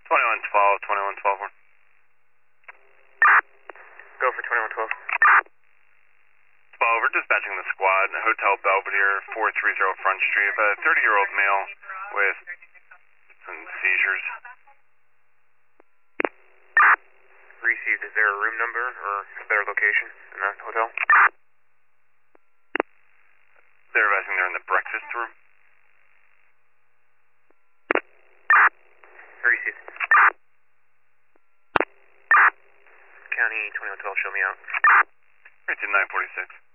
2112, 2112. Go for 2112. 12, we're dispatching the squad, Hotel Belvedere, 430 Front Street. A 30-year-old male with some seizures. Received. Is there a room number or a better location in that hotel? They're advising they're in the breakfast room. Received. County 2112, show me out. Right to 946.